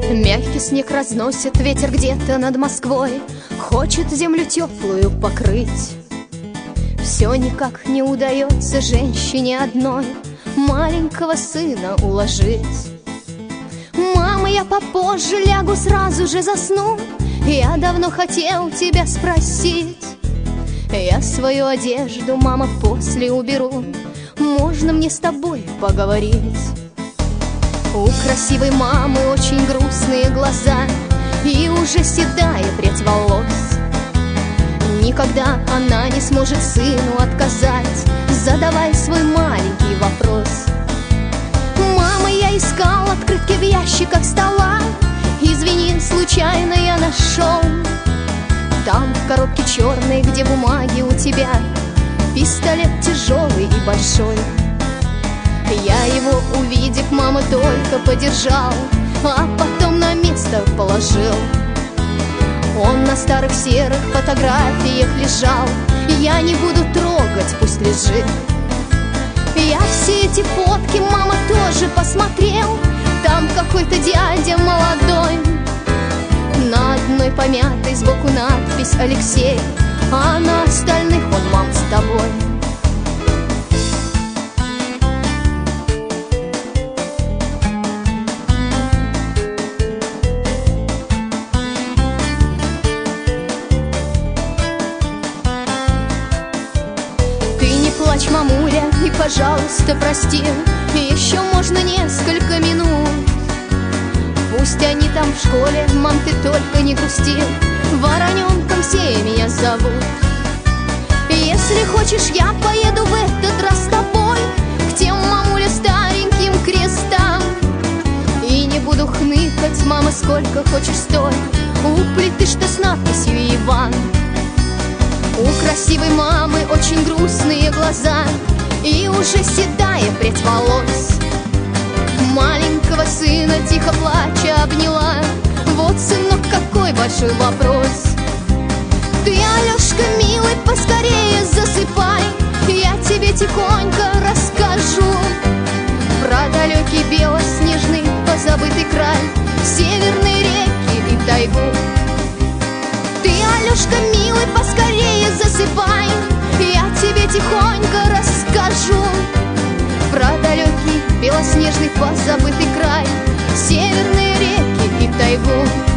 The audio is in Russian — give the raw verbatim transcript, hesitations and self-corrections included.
Мягкий снег разносит ветер где-то над Москвой, хочет землю теплую покрыть. Все никак не удается женщине одной маленького сына уложить. Мама, я попозже лягу, сразу же засну. Я давно хотел тебя спросить. Я свою одежду, мама, после уберу. Можно мне с тобой поговорить? У красивой мамы очень грустные глаза и уже седая прядь волос. Никогда она не сможет сыну отказать, задавая свой маленький вопрос. Мама, я искал открытки в ящиках стола. Извини, случайно я нашел. Там в коробке черной, где бумаги у тебя, пистолет тяжелый и большой. Я его, увидев, мама, только подержал, а потом на место положил. Он на старых серых фотографиях лежал. Я не буду трогать, пусть лежит. Я все эти фотки, мама, тоже посмотрел. Там какой-то дядя молодой. На одной помятой сбоку надпись «Алексей», а на остальных он, мам, с тобой. Плачь, мамуля, и, пожалуйста, прости. Еще можно несколько минут. Пусть они там в школе, мам, ты только не грусти. Вороненком все меня зовут. Если хочешь, я поеду в этот раз с тобой к тем, мамуля, стареньким крестам. И не буду хныкать, мама, сколько хочешь стой у плиты, что с надписью «Иван». У красивой мамы очень грустные глаза и уже седая прядь волос. Маленького сына тихо плача обняла. Вот, сынок, какой большой вопрос. Ты, Алешка, милый, поскорее засыпай. Я тебе тихонько расскажу про далекий белоснежный позабытый край, северные реки и тайгу. Ты, Алешка, милый, поскорее засыпай. Я тебе тихонько расскажу про далекий белоснежный позабытый край, северные реки и тайгу.